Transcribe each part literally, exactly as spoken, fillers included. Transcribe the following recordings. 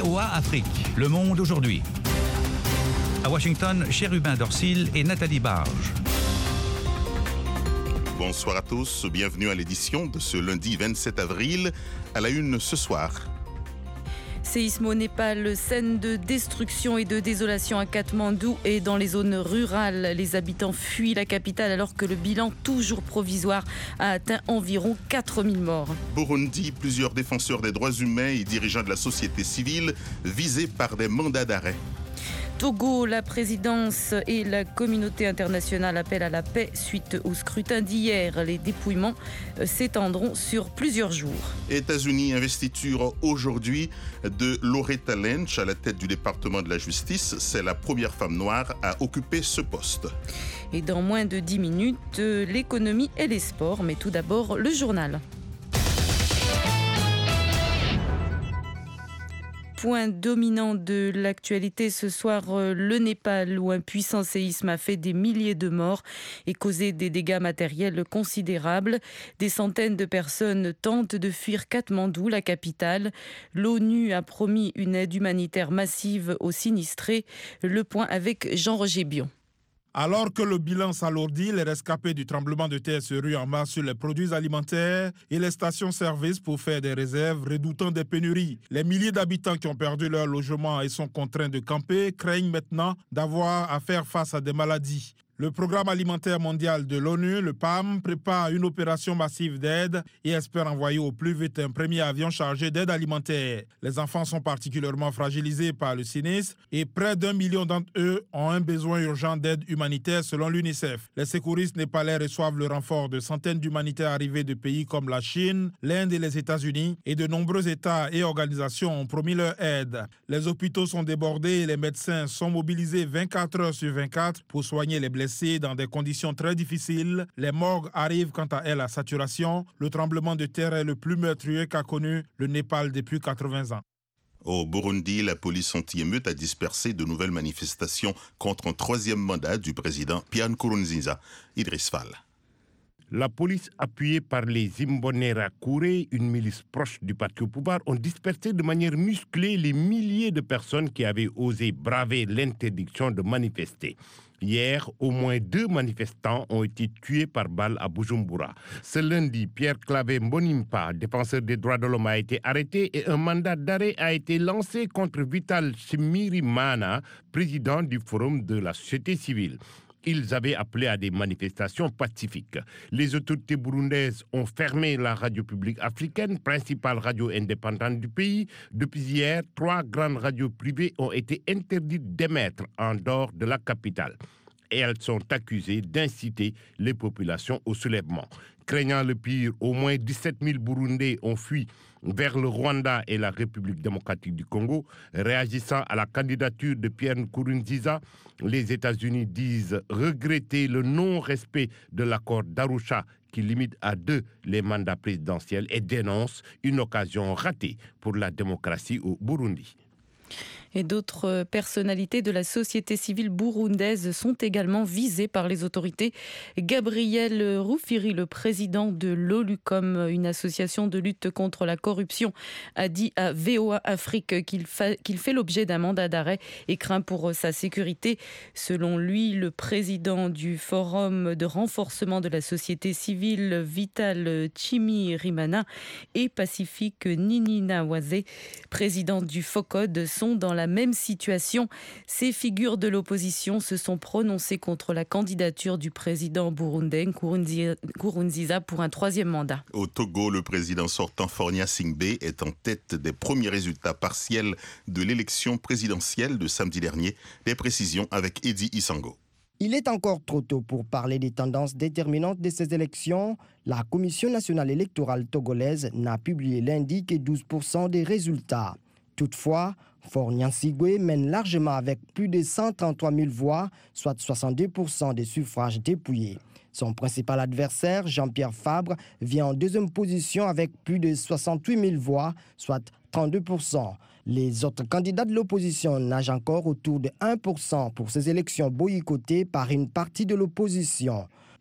V O A Afrique, Le Monde aujourd'hui. À Washington, Chérubin Dorsil et Nathalie Barge. Bonsoir à tous, bienvenue à l'édition de ce lundi vingt-sept avril. À la une ce soir. Séisme au Népal, scène de destruction et de désolation à Katmandou et dans les zones rurales. Les habitants fuient la capitale alors que le bilan, toujours provisoire, a atteint environ quatre mille morts. Burundi, plusieurs défenseurs des droits humains et dirigeants de la société civile visés par des mandats d'arrêt. Togo, la présidence et la communauté internationale appellent à la paix suite au scrutin d'hier. Les dépouillements s'étendront sur plusieurs jours. États-Unis, investiture aujourd'hui de Loretta Lynch à la tête du département de la justice. C'est la première femme noire à occuper ce poste. Et dans moins de dix minutes, l'économie et les sports. Mais tout d'abord, le journal. Point dominant de l'actualité ce soir, le Népal, où un puissant séisme a fait des milliers de morts et causé des dégâts matériels considérables. Des centaines de personnes tentent de fuir Katmandou, la capitale. L'ONU a promis une aide humanitaire massive aux sinistrés. Le point avec Jean-Roger Bion. Alors que le bilan s'alourdit, les rescapés du tremblement de terre se ruent en masse sur les produits alimentaires et les stations-service pour faire des réserves, redoutant des pénuries. Les milliers d'habitants qui ont perdu leur logement et sont contraints de camper craignent maintenant d'avoir à faire face à des maladies. Le Programme alimentaire mondial de l'ONU, le P A M, prépare une opération massive d'aide et espère envoyer au plus vite un premier avion chargé d'aide alimentaire. Les enfants sont particulièrement fragilisés par le sinistre et près d'un million d'entre eux ont un besoin urgent d'aide humanitaire selon l'UNICEF. Les secouristes népalais reçoivent le renfort de centaines d'humanitaires arrivés de pays comme la Chine, l'Inde et les États-Unis, et de nombreux États et organisations ont promis leur aide. Les hôpitaux sont débordés et les médecins sont mobilisés vingt-quatre heures sur vingt-quatre pour soigner les blessés dans des conditions très difficiles. Les morgues arrivent quant à elles à saturation. Le tremblement de terre est le plus meurtrier qu'a connu le Népal depuis quatre-vingts ans. Au Burundi, la police anti-émeute a dispersé de nouvelles manifestations contre un troisième mandat du président Pierre Nkurunziza. Idriss Fall. La police, appuyée par les Imbonerakure, une milice proche du parti au pouvoir, ont dispersé de manière musclée les milliers de personnes qui avaient osé braver l'interdiction de manifester. Hier, au moins deux manifestants ont été tués par balle à Bujumbura. Ce lundi, Pierre Claver Mbonimpa, défenseur des droits de l'homme, a été arrêté et un mandat d'arrêt a été lancé contre Vital Shimirimana, président du Forum de la société civile. Ils avaient appelé à des manifestations pacifiques. Les autorités burundaises ont fermé la radio publique africaine, principale radio indépendante du pays. Depuis hier, trois grandes radios privées ont été interdites d'émettre en dehors de la capitale. Et elles sont accusées d'inciter les populations au soulèvement. Craignant le pire, au moins dix-sept mille Burundais ont fui vers le Rwanda et la République démocratique du Congo. Réagissant à la candidature de Pierre Nkurunziza, les États-Unis disent regretter le non-respect de l'accord d'Arusha qui limite à deux les mandats présidentiels et dénoncent une occasion ratée pour la démocratie au Burundi. Et d'autres personnalités de la société civile burundaise sont également visées par les autorités. Gabriel Rufiri, le président de l'Olucom, une association de lutte contre la corruption, a dit à V O A Afrique qu'il, fa- qu'il fait l'objet d'un mandat d'arrêt et craint pour sa sécurité. Selon lui, le président du Forum de renforcement de la société civile, Vital Chimirimana, et Pacifique Nininawaze, président du FOCOD, sont dans la même situation. Ces figures de l'opposition se sont prononcées contre la candidature du président burundais Nkurunziza pour un troisième mandat. Au Togo, le président sortant Faure Singbe est en tête des premiers résultats partiels de l'élection présidentielle de samedi dernier. Des précisions avec Eddie Isango. Il est encore trop tôt pour parler des tendances déterminantes de ces élections. La Commission nationale électorale togolaise n'a publié lundi que douze pour cent des résultats. Toutefois, Faure Nyansigwe mène largement avec plus de cent trente-trois mille voix, soit soixante-deux pour cent des suffrages dépouillés. Son principal adversaire, Jean-Pierre Fabre, vient en deuxième position avec plus de soixante-huit mille voix, soit trente-deux pour cent. Les autres candidats de l'opposition nagent encore autour de un pour cent pour ces élections boycottées par une partie de l'opposition.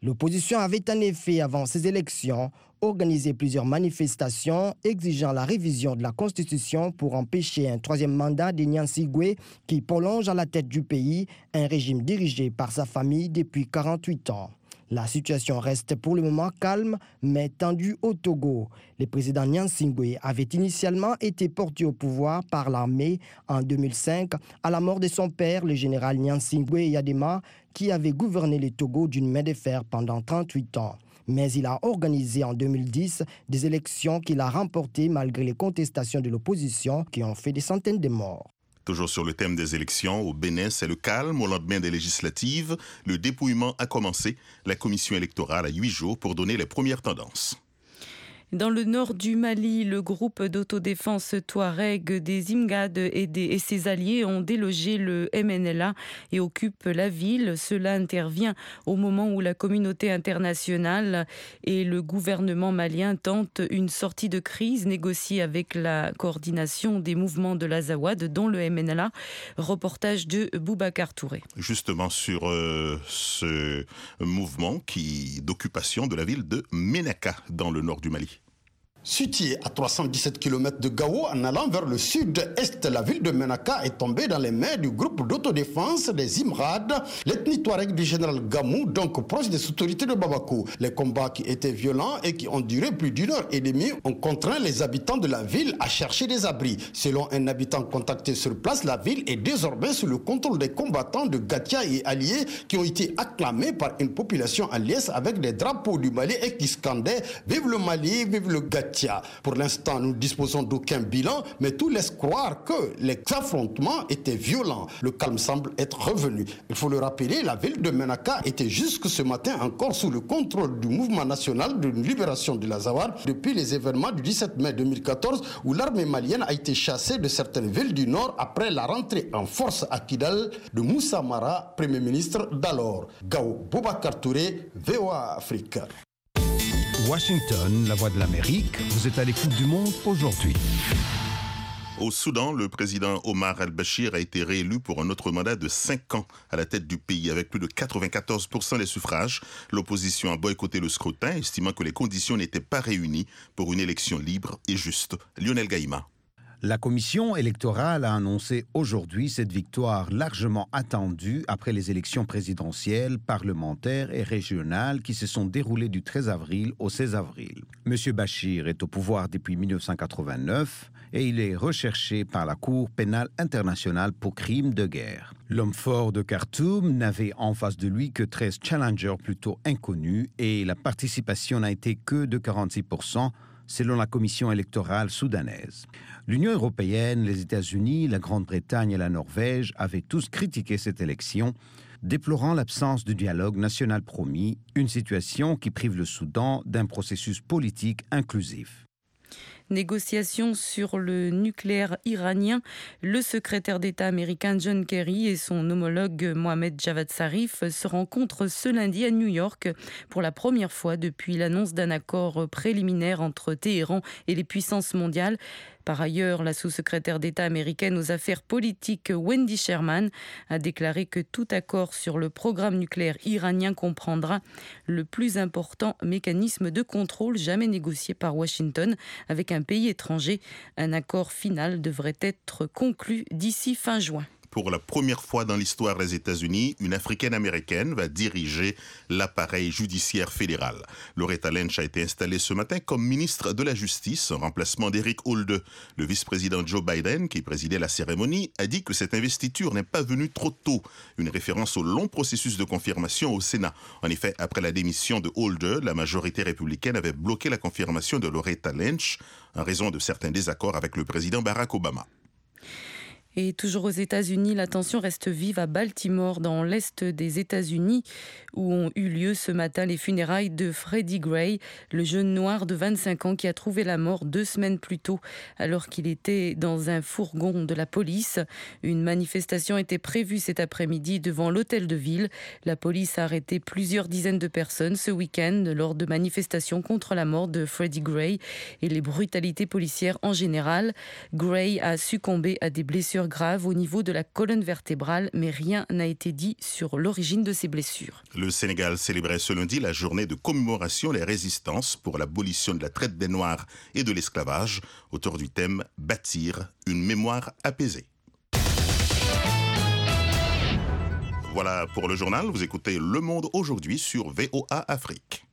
L'opposition avait en effet, avant ces élections, organisé plusieurs manifestations exigeant la révision de la Constitution pour empêcher un troisième mandat de Nyan Sigwe qui prolonge à la tête du pays un régime dirigé par sa famille depuis quarante-huit ans. La situation reste pour le moment calme, mais tendue au Togo. Le président Nyan Sigwe avait initialement été porté au pouvoir par l'armée en deux mille cinq à la mort de son père, le général Nyan Sigwe Yadema, qui avait gouverné le Togo d'une main de fer pendant trente-huit ans. Mais il a organisé en deux mille dix des élections qu'il a remportées malgré les contestations de l'opposition qui ont fait des centaines de morts. Toujours sur le thème des élections, au Bénin, c'est le calme au lendemain des législatives. Le dépouillement a commencé. La commission électorale a huit jours pour donner les premières tendances. Dans le nord du Mali, le groupe d'autodéfense Touareg des Imgad et, des, et ses alliés ont délogé le M N L A et occupent la ville. Cela intervient au moment où la communauté internationale et le gouvernement malien tentent une sortie de crise négociée avec la coordination des mouvements de l'Azawad, dont le M N L A. Reportage de Boubacar Touré. Justement sur euh, ce mouvement qui, d'occupation de la ville de Ménaka dans le nord du Mali. Située à trois cent dix-sept kilomètres de Gao, en allant vers le sud-est, la ville de Ménaka est tombée dans les mains du groupe d'autodéfense des Imrad, l'ethnie Touareg du général Gamou, donc proche des autorités de Bamako. Les combats qui étaient violents et qui ont duré plus d'une heure et demie ont contraint les habitants de la ville à chercher des abris. Selon un habitant contacté sur place, la ville est désormais sous le contrôle des combattants de Gatia et alliés qui ont été acclamés par une population en liesse avec des drapeaux du Mali et qui scandaient « Vive le Mali, vive le Gatia ». Pour l'instant, nous ne disposons d'aucun bilan, mais tout laisse croire que les affrontements étaient violents. Le calme semble être revenu. Il faut le rappeler, la ville de Ménaka était jusque ce matin encore sous le contrôle du mouvement national de libération de l'Azawad depuis les événements du dix-sept mai deux mille quatorze où l'armée malienne a été chassée de certaines villes du nord après la rentrée en force à Kidal de Moussa Mara, premier ministre d'alors. Gao Boubacar Touré, V O A Afrique. Washington, la voix de l'Amérique, vous êtes à l'écoute du monde aujourd'hui. Au Soudan, le président Omar al-Bashir a été réélu pour un autre mandat de cinq ans à la tête du pays avec plus de quatre-vingt-quatorze pour cent des suffrages. L'opposition a boycotté le scrutin, estimant que les conditions n'étaient pas réunies pour une élection libre et juste. Lionel Gaïma. La commission électorale a annoncé aujourd'hui cette victoire largement attendue après les élections présidentielles, parlementaires et régionales qui se sont déroulées du treize avril au seize avril. Monsieur Bachir est au pouvoir depuis mille neuf cent quatre-vingt-neuf et il est recherché par la Cour pénale internationale pour crimes de guerre. L'homme fort de Khartoum n'avait en face de lui que treize challengers plutôt inconnus et la participation n'a été que de quarante-six pour cent selon la commission électorale soudanaise. L'Union européenne, les États-Unis, la Grande-Bretagne et la Norvège avaient tous critiqué cette élection, déplorant l'absence de dialogue national promis, une situation qui prive le Soudan d'un processus politique inclusif. Négociations sur le nucléaire iranien. Le secrétaire d'État américain John Kerry et son homologue Mohamed Javad Zarif se rencontrent ce lundi à New York pour la première fois depuis l'annonce d'un accord préliminaire entre Téhéran et les puissances mondiales. Par ailleurs, la sous-secrétaire d'État américaine aux affaires politiques Wendy Sherman a déclaré que tout accord sur le programme nucléaire iranien comprendra le plus important mécanisme de contrôle jamais négocié par Washington avec un pays étranger. Un accord final devrait être conclu d'ici fin juin. Pour la première fois dans l'histoire des États-Unis, une Africaine-Américaine va diriger l'appareil judiciaire fédéral. Loretta Lynch a été installée ce matin comme ministre de la Justice en remplacement d'Eric Holder. Le vice-président Joe Biden, qui présidait la cérémonie, a dit que cette investiture n'est pas venue trop tôt. Une référence au long processus de confirmation au Sénat. En effet, après la démission de Holder, la majorité républicaine avait bloqué la confirmation de Loretta Lynch en raison de certains désaccords avec le président Barack Obama. Et toujours aux États-Unis, la tension reste vive à Baltimore, dans l'est des États-Unis, où ont eu lieu ce matin les funérailles de Freddie Gray, le jeune noir de vingt-cinq ans qui a trouvé la mort deux semaines plus tôt, alors qu'il était dans un fourgon de la police. Une manifestation était prévue cet après-midi devant l'hôtel de ville. La police a arrêté plusieurs dizaines de personnes ce week-end lors de manifestations contre la mort de Freddie Gray et les brutalités policières en général. Gray a succombé à des blessures fracture grave au niveau de la colonne vertébrale, mais rien n'a été dit sur l'origine de ces blessures. Le Sénégal célébrait ce lundi la journée de commémoration des résistances pour l'abolition de la traite des Noirs et de l'esclavage, autour du thème « Bâtir une mémoire apaisée ». Voilà pour le journal. Vous écoutez Le Monde aujourd'hui sur V O A Afrique.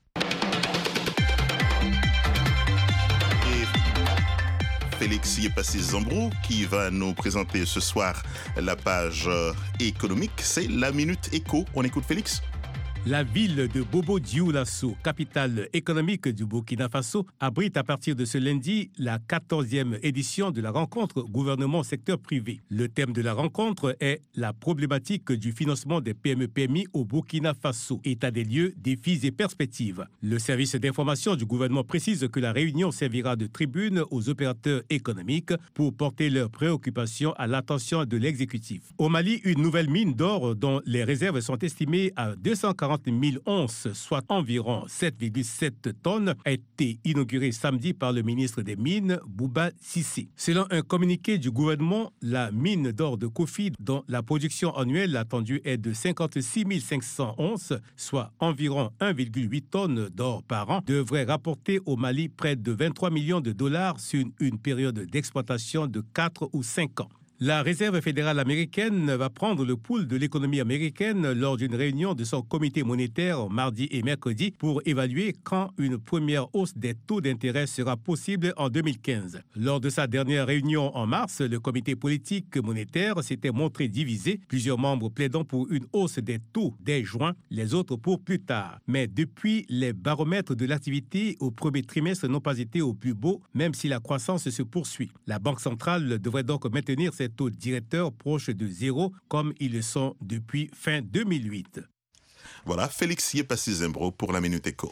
Et Félix Yepassi-Zambrou qui va nous présenter ce soir la page économique. C'est la Minute Éco. On écoute Félix. La ville de Bobo-Dioulasso, capitale économique du Burkina Faso, abrite à partir de ce lundi la quatorzième édition de la rencontre gouvernement-secteur privé. Le thème de la rencontre est la problématique du financement des P M E P M I au Burkina Faso. État des lieux, défis et perspectives. Le service d'information du gouvernement précise que la réunion servira de tribune aux opérateurs économiques pour porter leurs préoccupations à l'attention de l'exécutif. Au Mali, une nouvelle mine d'or dont les réserves sont estimées à deux cent quarante mille onces, soit environ sept virgule sept tonnes, a été inaugurée samedi par le ministre des Mines, Bouba Cissé. Selon un communiqué du gouvernement, la mine d'or de Kofi, dont la production annuelle attendue est de cinquante-six mille cinq cents onces, soit environ un virgule huit tonnes d'or par an, devrait rapporter au Mali près de vingt-trois millions de dollars sur une période d'exploitation de quatre ou cinq ans. La Réserve fédérale américaine va prendre le pouls de l'économie américaine lors d'une réunion de son comité monétaire mardi et mercredi pour évaluer quand une première hausse des taux d'intérêt sera possible en deux mille quinze. Lors de sa dernière réunion en mars, le comité politique monétaire s'était montré divisé, plusieurs membres plaidant pour une hausse des taux dès juin, les autres pour plus tard. Mais depuis, les baromètres de l'activité au premier trimestre n'ont pas été au plus beau, même si la croissance se poursuit. La Banque centrale devrait donc maintenir ses taux directeurs proches de zéro, comme ils le sont depuis fin deux mille huit. Voilà, Félix Yepassi-Zambrou pour la Minute Éco.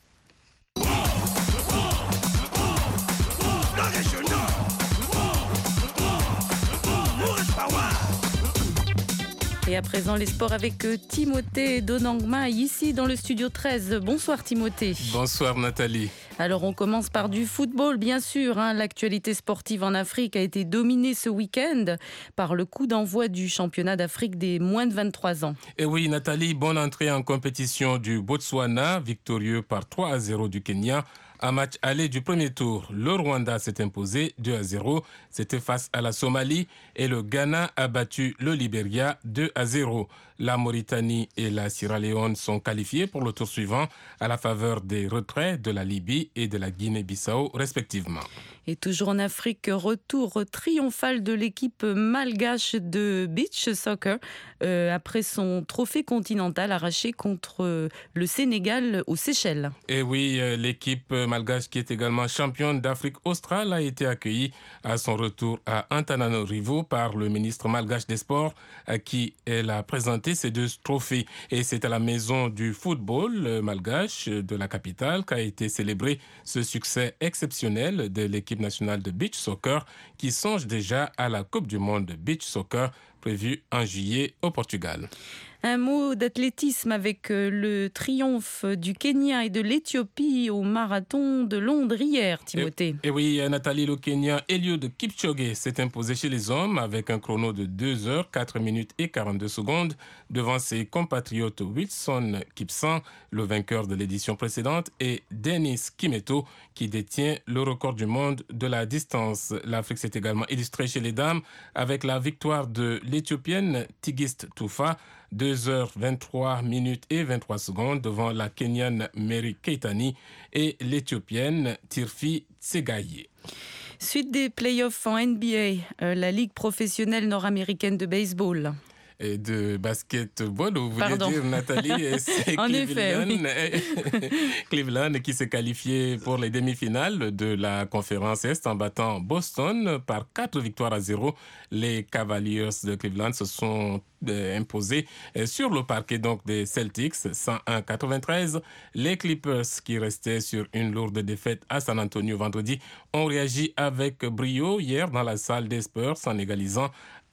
Et à présent, les sports avec Timothée Donangma, ici dans le studio treize. Bonsoir Timothée. Bonsoir Nathalie. Alors on commence par du football, bien sûr. Hein. L'actualité sportive en Afrique a été dominée ce week-end par le coup d'envoi du championnat d'Afrique des moins de vingt-trois ans. Et oui Nathalie, bonne entrée en compétition du Botswana, victorieux par trois à zéro du Kenya. Un match aller du premier tour, le Rwanda s'est imposé deux à zéro. C'était face à la Somalie et le Ghana a battu le Libéria deux à zéro. La Mauritanie et la Sierra Leone sont qualifiés pour le tour suivant à la faveur des retraits de la Libye et de la Guinée-Bissau respectivement. Et toujours en Afrique, retour triomphal de l'équipe malgache de beach soccer euh, après son trophée continental arraché contre le Sénégal aux Seychelles. Et oui, l'équipe malgache qui est également championne d'Afrique australe a été accueillie à son retour à Antananarivo par le ministre malgache des Sports à qui elle a présenté ces deux trophées. Et c'est à la maison du football malgache de la capitale qu'a été célébré ce succès exceptionnel de l'équipe nationale de beach soccer qui songe déjà à la Coupe du monde de beach soccer prévue en juillet au Portugal. Un mot d'athlétisme avec le triomphe du Kenya et de l'Éthiopie au marathon de Londres hier, Timothée. Et, et oui, Nathalie, le Kenya Eliud Kipchoge s'est imposé chez les hommes avec un chrono de deux heures, quatre minutes et quarante-deux secondes devant ses compatriotes Wilson Kipsang, le vainqueur de l'édition précédente, et Denis Kimeto, qui détient le record du monde de la distance. L'Afrique s'est également illustrée chez les dames avec la victoire de l'Éthiopienne Tigist Toufa, deux heures vingt-trois minutes et vingt-trois secondes devant la Kenyane Mary Keitani et l'Éthiopienne Tirfi Tsegaye. Suite des playoffs en N B A, euh, la Ligue professionnelle nord-américaine de baseball. Et de basketball, vous voulez Pardon. dire, Nathalie, c'est en Cleveland, effet, oui. Cleveland qui s'est qualifié pour les demi-finales de la conférence Est en battant Boston par quatre victoires à zéro. Les Cavaliers de Cleveland se sont euh, imposés euh, sur le parquet donc des Celtics, cent un à quatre-vingt-treize. Les Clippers, qui restaient sur une lourde défaite à San Antonio vendredi, ont réagi avec brio hier dans la salle des Spurs en égalisant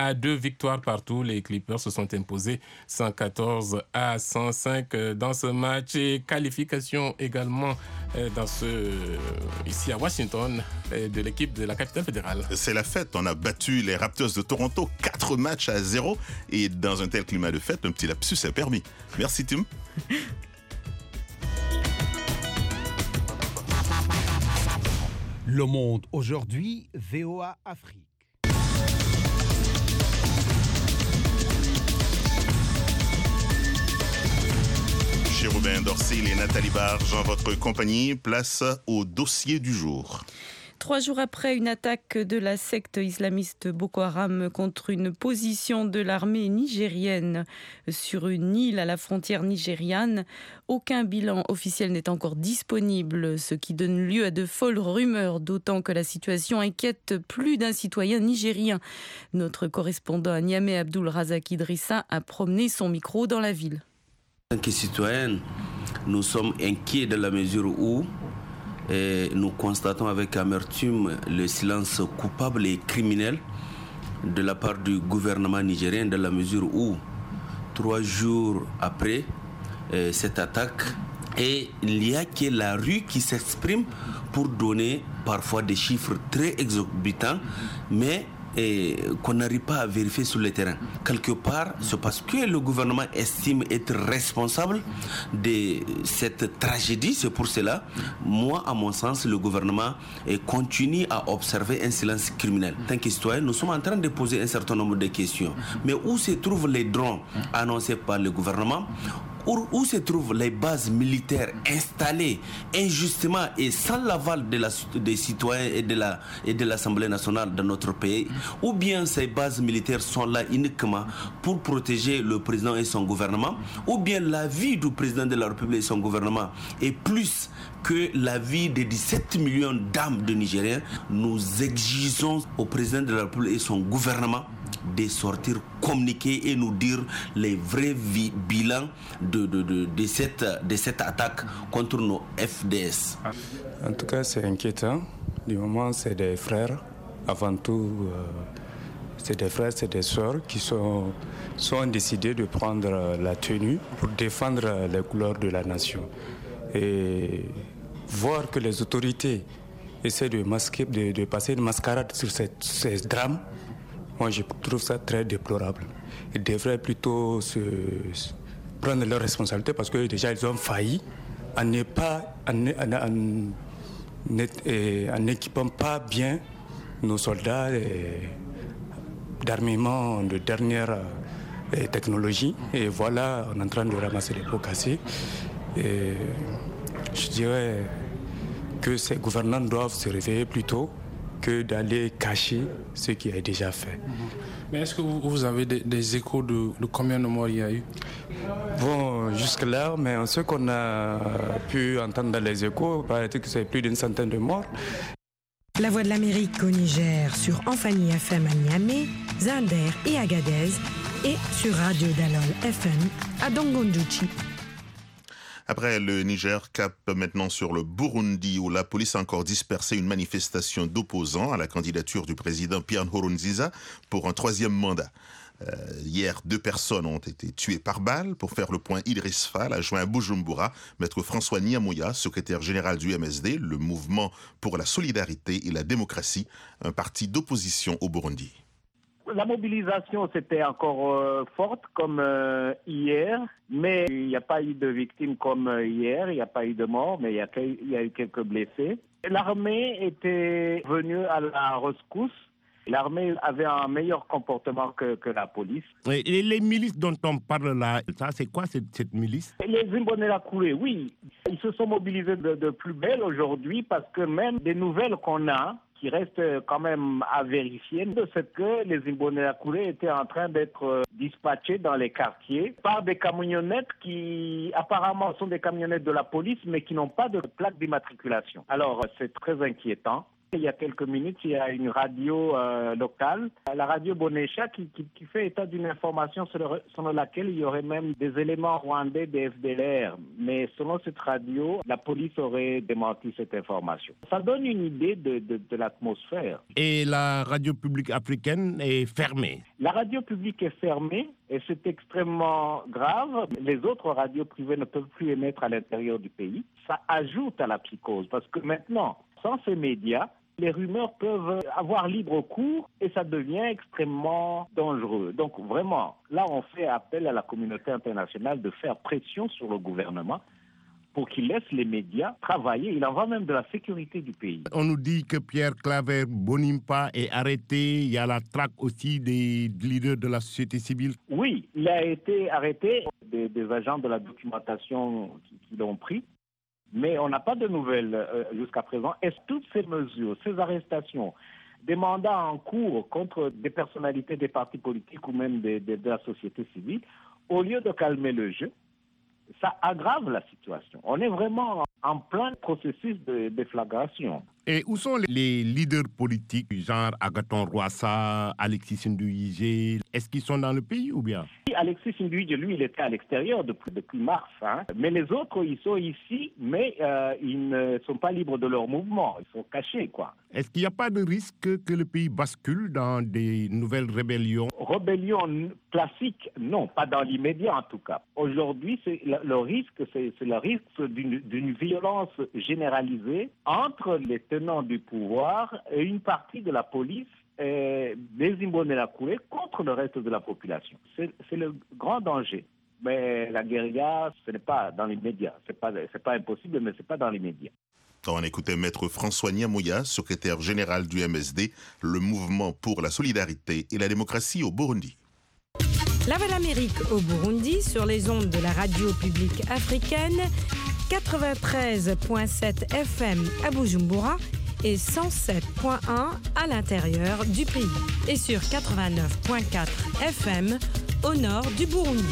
à deux victoires partout. Les Clippers se sont imposés cent quatorze à cent cinq dans ce match. Et qualification également dans ce, ici à Washington de l'équipe de la capitale fédérale. C'est la fête. On a battu les Raptors de Toronto quatre matchs à zéro. Et dans un tel climat de fête, un petit lapsus est permis. Merci Tim. Le Monde aujourd'hui, V O A Afrique. Chérubin Dorcil et Nathalie Barge en votre compagnie, place au dossier du jour. Trois jours après une attaque de la secte islamiste Boko Haram contre une position de l'armée nigérienne sur une île à la frontière nigériane, aucun bilan officiel n'est encore disponible, ce qui donne lieu à de folles rumeurs, d'autant que la situation inquiète plus d'un citoyen nigérien. Notre correspondant à Niamey, Abdul Razak Idrissa, a promené son micro dans la ville. En tant que citoyens, nous sommes inquiets de la mesure où et nous constatons avec amertume le silence coupable et criminel de la part du gouvernement nigérien, dans la mesure où, trois jours après euh, cette attaque, et il n'y a que la rue qui s'exprime pour donner parfois des chiffres très exorbitants, mais et qu'on n'arrive pas à vérifier sur le terrain. Quelque part, c'est parce que le gouvernement estime être responsable de cette tragédie. C'est pour cela, moi, à mon sens, le gouvernement continue à observer un silence criminel. En tant que citoyen, nous sommes en train de poser un certain nombre de questions. Mais où se trouvent les drones annoncés par le gouvernement ? Où, où se trouvent les bases militaires installées injustement et sans l'aval de la, des citoyens et de, la, et de l'Assemblée nationale de notre pays, ou bien ces bases militaires sont là uniquement pour protéger le président et son gouvernement, ou bien la vie du président de la République et son gouvernement est plus que la vie des dix-sept millions d'âmes de Nigériens. Nous exigeons au président de la République et son gouvernement de sortir communiquer et nous dire les vrais vi- bilans de, de, de, de, cette, de cette attaque contre nos F D S. En tout cas, c'est inquiétant. Du moment, c'est des frères. Avant tout, euh, c'est des frères, c'est des sœurs qui sont, sont décidés de prendre la tenue pour défendre les couleurs de la nation. Et voir que les autorités essaient de masquer, de, de passer une mascarade sur cette, ces drames, moi, je trouve ça très déplorable. Ils devraient plutôt se, se prendre leurs responsabilités parce que déjà, ils ont failli en n'équipant pas bien nos soldats d'armement de dernière et technologie. Et voilà, on est en train de ramasser les pots cassés. Et je dirais que ces gouvernants doivent se réveiller plus tôt que d'aller cacher ce qui est déjà fait. Mais est-ce que vous avez des, des échos de, de combien de morts il y a eu? Bon, jusque-là, mais ce qu'on a pu entendre dans les échos, paraît-il que c'est plus d'une centaine de morts. La Voix de l'Amérique au Niger sur Amphani F M à Niamey, Zinder et Agadez et sur Radio Dalol F M à Dongondouchi. Après le Niger, cap maintenant sur le Burundi, où la police a encore dispersé une manifestation d'opposants à la candidature du président Pierre Nkurunziza pour un troisième mandat. Euh, hier, deux personnes ont été tuées par balle. Pour faire le point, Idriss Fall a joint à Bujumbura maître François Nyamouya, secrétaire général du M S D, le Mouvement pour la solidarité et la démocratie, un parti d'opposition au Burundi. La mobilisation, c'était encore euh, forte comme euh, hier, mais il n'y a pas eu de victimes comme euh, hier, il n'y a pas eu de morts, mais il y a, il y a eu quelques blessés. L'armée était venue à la rescousse. L'armée avait un meilleur comportement que, que la police. Et les milices dont on parle là, ça, c'est quoi cette, cette milice? Les Imbonerakure, oui. Ils se sont mobilisés de, de plus belle aujourd'hui parce que même des nouvelles qu'on a, qui reste quand même à vérifier, c'est que les Imbonerakure étaient en train d'être dispatchés dans les quartiers par des camionnettes qui apparemment sont des camionnettes de la police mais qui n'ont pas de plaque d'immatriculation. Alors c'est très inquiétant. Il y a quelques minutes, il y a une radio euh, locale, la radio Bonécha, qui, qui, qui fait état d'une information selon, selon laquelle il y aurait même des éléments rwandais des F D L R. Mais selon cette radio, la police aurait démenti cette information. Ça donne une idée de, de, de l'atmosphère. Et la radio publique africaine est fermée. La radio publique est fermée et c'est extrêmement grave. Les autres radios privées ne peuvent plus émettre à l'intérieur du pays. Ça ajoute à la psychose parce que maintenant, sans ces médias, les rumeurs peuvent avoir libre cours et ça devient extrêmement dangereux. Donc vraiment, là, on fait appel à la communauté internationale de faire pression sur le gouvernement pour qu'il laisse les médias travailler. Il en va même de la sécurité du pays. On nous dit que Pierre Claver Mbonimpa est arrêté. Il y a la traque aussi des leaders de la société civile. Oui, il a été arrêté. Des, des agents de la documentation qui, qui l'ont pris. Mais on n'a pas de nouvelles euh, jusqu'à présent. Est-ce que toutes ces mesures, ces arrestations, des mandats en cours contre des personnalités des partis politiques ou même des, des, de la société civile, au lieu de calmer le jeu, ça aggrave la situation. On est vraiment en plein processus de déflagration. Et où sont les leaders politiques, genre Agathon Rwasa, Alexis Nduhije? Est-ce qu'ils sont dans le pays ou bien? Alexis Nduhije, lui, il était à l'extérieur depuis, depuis mars. Hein. Mais les autres, ils sont ici, mais euh, ils ne sont pas libres de leur mouvement. Ils sont cachés, quoi. Est-ce qu'il n'y a pas de risque que le pays bascule dans des nouvelles rébellions? Rébellion classique, non, pas dans l'immédiat en tout cas. Aujourd'hui, c'est le, le risque, c'est, c'est le risque d'une, d'une violence généralisée entre les tenants du pouvoir et une partie de la police et des Imbonerakure contre le reste de la population. C'est, c'est le grand danger. Mais la guérilla, ce n'est pas dans l'immédiat. C'est pas, c'est pas impossible, mais ce n'est pas dans l'immédiat. On écoutait Maître François Nyamouya, secrétaire général du M S D, le mouvement pour la solidarité et la démocratie au Burundi. La Voix de l'Amérique au Burundi sur les ondes de la radio publique africaine, quatre-vingt-treize virgule sept F M à Bujumbura et cent sept virgule un à l'intérieur du pays et sur quatre-vingt-neuf virgule quatre F M au nord du Burundi.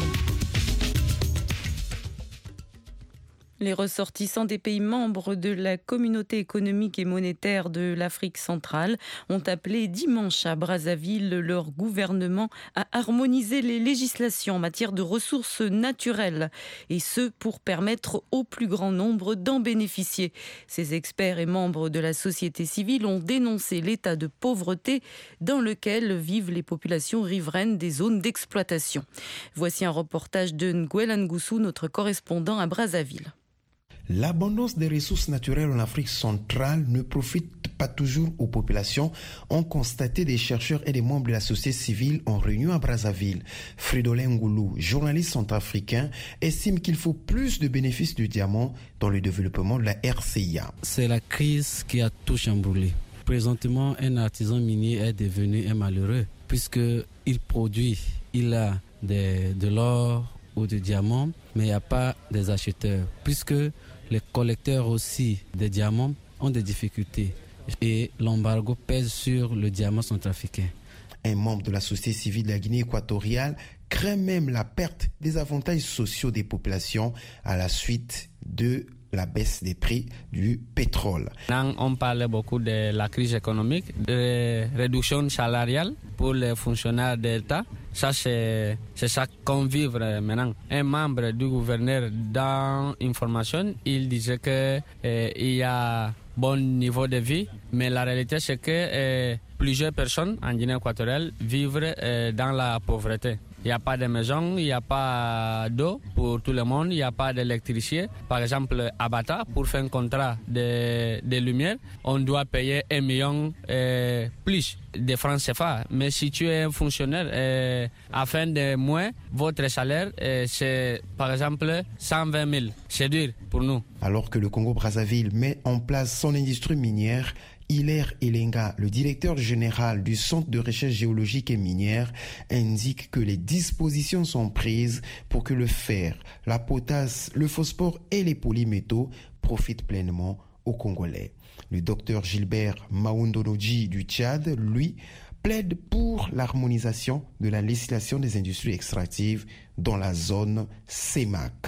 Les ressortissants des pays membres de la communauté économique et monétaire de l'Afrique centrale ont appelé dimanche à Brazzaville leur gouvernement à harmoniser les législations en matière de ressources naturelles, et ce pour permettre au plus grand nombre d'en bénéficier. Ces experts et membres de la société civile ont dénoncé l'état de pauvreté dans lequel vivent les populations riveraines des zones d'exploitation. Voici un reportage de Nguela Ngusu, notre correspondant à Brazzaville. L'abondance des ressources naturelles en Afrique centrale ne profite pas toujours aux populations, ont constaté des chercheurs et des membres de la société civile en réunion à Brazzaville. Fridolin Ngoulou, journaliste centrafricain, estime qu'il faut plus de bénéfices du diamant dans le développement de la R C I A. C'est la crise qui a tout chamboulé. Présentement, un artisan minier est devenu un malheureux puisqu'il produit, il a de, de l'or ou du diamant, mais il n'y a pas des acheteurs puisque les collecteurs aussi des diamants ont des difficultés et l'embargo pèse sur le diamant centrafricain. Un membre de la société civile de la Guinée équatoriale craint même la perte des avantages sociaux des populations à la suite de la baisse des prix du pétrole. On parle beaucoup de la crise économique, de réduction salariale pour les fonctionnaires de l'État. Ça, c'est, c'est ça qu'on vit maintenant. Un membre du gouvernement, dans une formation, il disait qu'il eh, y a bon niveau de vie, mais la réalité, c'est que eh, plusieurs personnes en Guinée équatoriale vivent eh, dans la pauvreté. Il n'y a pas de maison, il n'y a pas d'eau pour tout le monde, il n'y a pas d'électricité. Par exemple, à Bata, pour faire un contrat de, de lumière, on doit payer un million euh, plus de francs C F A. Mais si tu es un fonctionnaire, euh, à fin de mois, votre salaire, euh, c'est par exemple cent vingt mille. C'est dur pour nous. Alors que le Congo-Brazzaville met en place son industrie minière, Hilaire Elenga, le directeur général du Centre de recherche géologique et minière, indique que les dispositions sont prises pour que le fer, la potasse, le phosphore et les polymétaux profitent pleinement aux Congolais. Le docteur Gilbert Maoundonoji du Tchad, lui, plaide pour l'harmonisation de la législation des industries extractives dans la zone C E M A C.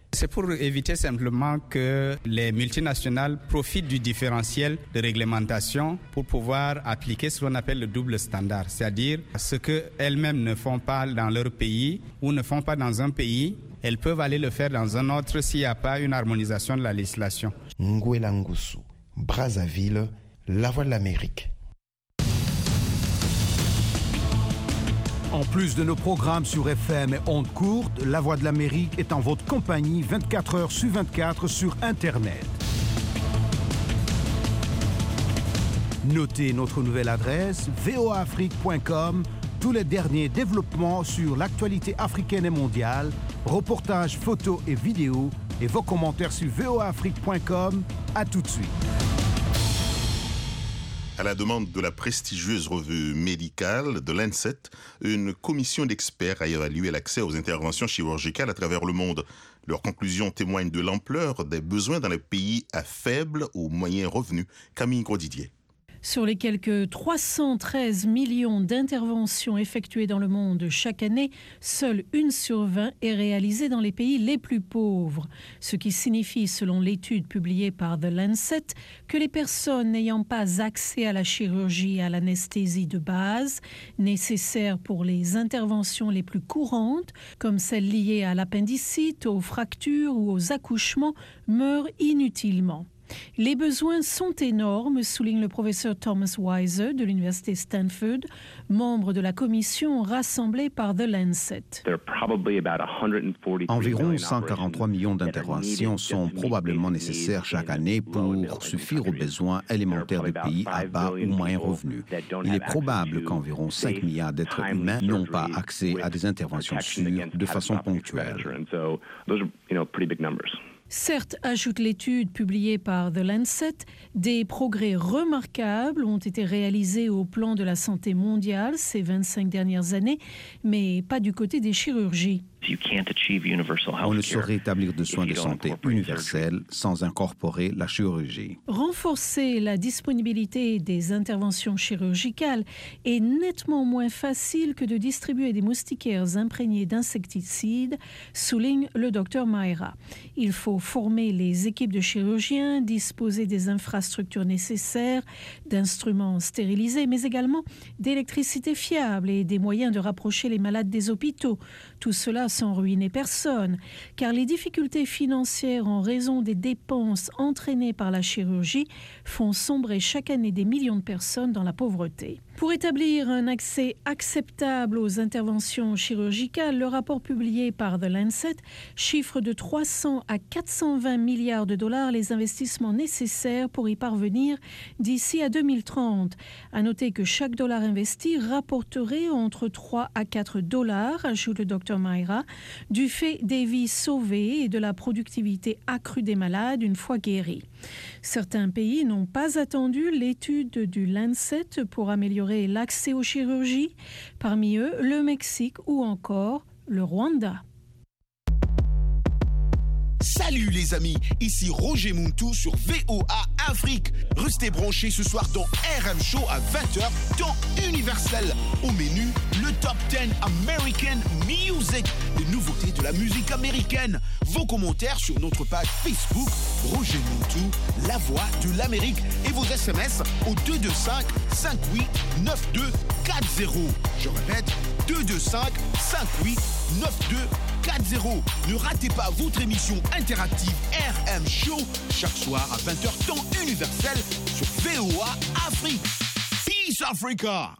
C'est pour éviter simplement que les multinationales profitent du différentiel de réglementation pour pouvoir appliquer ce qu'on appelle le double standard, c'est-à-dire ce qu'elles-mêmes ne font pas dans leur pays ou ne font pas dans un pays, elles peuvent aller le faire dans un autre s'il n'y a pas une harmonisation de la législation. Nguela Ngusu, Brazzaville, La Voix de l'Amérique. En plus de nos programmes sur F M et ondes courtes, La Voix de l'Amérique est en votre compagnie vingt-quatre heures sur vingt-quatre sur Internet. Notez notre nouvelle adresse v o a afrique point com, tous les derniers développements sur l'actualité africaine et mondiale, reportages, photos et vidéos, et vos commentaires sur v o a afrique point com. À tout de suite. À la demande de la prestigieuse revue médicale de Lancet, une commission d'experts a évalué l'accès aux interventions chirurgicales à travers le monde. Leurs conclusions témoignent de l'ampleur des besoins dans les pays à faible ou moyen revenu. Camille Grosdidier. Sur les quelques trois cent treize millions d'interventions effectuées dans le monde chaque année, seule une sur vingt est réalisée dans les pays les plus pauvres. Ce qui signifie, selon l'étude publiée par The Lancet, que les personnes n'ayant pas accès à la chirurgie et à l'anesthésie de base, nécessaires pour les interventions les plus courantes, comme celles liées à l'appendicite, aux fractures ou aux accouchements, meurent inutilement. Les besoins sont énormes, souligne le professeur Thomas Weiser de l'université Stanford, membre de la commission rassemblée par The Lancet. Environ cent quarante-trois millions d'interventions sont probablement nécessaires chaque année pour suffire aux besoins élémentaires des pays à bas ou moyen revenu. Il est probable qu'environ cinq milliards d'êtres humains n'ont pas accès à des interventions sûres de façon ponctuelle. Certes, ajoute l'étude publiée par The Lancet, des progrès remarquables ont été réalisés au plan de la santé mondiale ces vingt-cinq dernières années, mais pas du côté des chirurgies. On ne saurait établir de soins de santé universels sans incorporer la chirurgie. Renforcer la disponibilité des interventions chirurgicales est nettement moins facile que de distribuer des moustiquaires imprégnés d'insecticides, souligne le docteur Mayra. Il faut former les équipes de chirurgiens, disposer des infrastructures nécessaires, d'instruments stérilisés, mais également d'électricité fiable et des moyens de rapprocher les malades des hôpitaux. Tout cela sans ruiner personne, car les difficultés financières en raison des dépenses entraînées par la chirurgie font sombrer chaque année des millions de personnes dans la pauvreté. Pour établir un accès acceptable aux interventions chirurgicales, le rapport publié par The Lancet chiffre de trois cents à quatre cent vingt milliards de dollars les investissements nécessaires pour y parvenir d'ici à deux mille trente. À noter que chaque dollar investi rapporterait entre trois à quatre dollars, ajoute le docteur Mayra, du fait des vies sauvées et de la productivité accrue des malades une fois guéris. Certains pays n'ont pas attendu l'étude du Lancet pour améliorer l'accès aux chirurgies, parmi eux le Mexique ou encore le Rwanda. Salut les amis, ici Roger Muntu sur V O A Afrique. Restez branchés ce soir dans R M Show à vingt heures, temps universel. Au menu, le Top dix American Music, les nouveautés de la musique américaine. Vos commentaires sur notre page Facebook, Roger Muntu, la voix de l'Amérique, et vos S M S au deux deux cinq, cinq huit, neuf deux quatre zéro. Je répète, deux deux cinq, cinq huit, neuf deux quatre zéro. Ne ratez pas votre émission interactive R M Show chaque soir à vingt heures temps universel sur V O A Afrique. Peace Africa!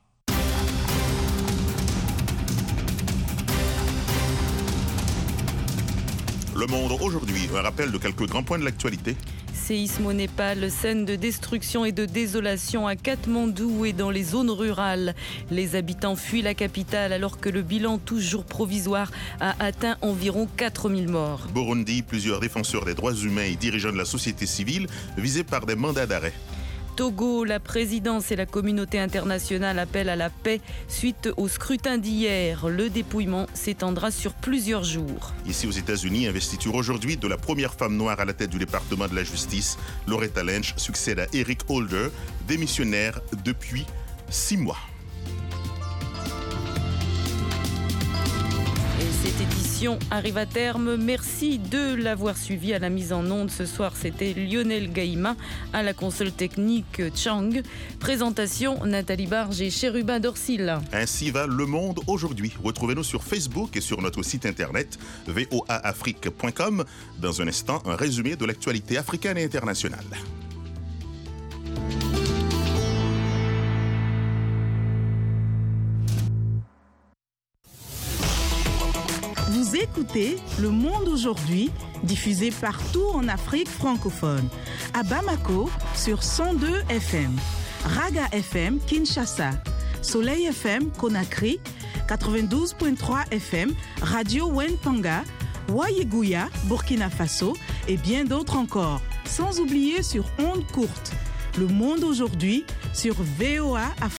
Le Monde aujourd'hui, un rappel de quelques grands points de l'actualité. Séisme au Népal, scène de destruction et de désolation à Katmandou et dans les zones rurales. Les habitants fuient la capitale alors que le bilan toujours provisoire a atteint environ quatre mille morts. Burundi, plusieurs défenseurs des droits humains et dirigeants de la société civile visés par des mandats d'arrêt. Togo, la présidence et la communauté internationale appellent à la paix suite au scrutin d'hier. Le dépouillement s'étendra sur plusieurs jours. Ici aux États-Unis, investiture aujourd'hui de la première femme noire à la tête du département de la justice. Loretta Lynch succède à Eric Holder, démissionnaire depuis six mois. Et Cette édition arrive à terme. Merci de l'avoir suivi. À la mise en onde ce soir, c'était Lionel Gaïma, à la console technique Chang. Présentation Nathalie Barge et Chérubin Dorsil. Ainsi va le monde aujourd'hui. Retrouvez-nous sur Facebook et sur notre site internet v o a afrique point com. Dans un instant, un résumé de l'actualité africaine et internationale. Vous écoutez Le Monde aujourd'hui, diffusé partout en Afrique francophone. À Bamako, sur cent deux F M. Raga F M, Kinshasa. Soleil F M, Conakry. quatre-vingt-douze virgule trois F M. Radio Wentanga. Wayeguya, Burkina Faso. Et bien d'autres encore. Sans oublier sur ondes courtes. Le Monde aujourd'hui, sur V O A Afrique.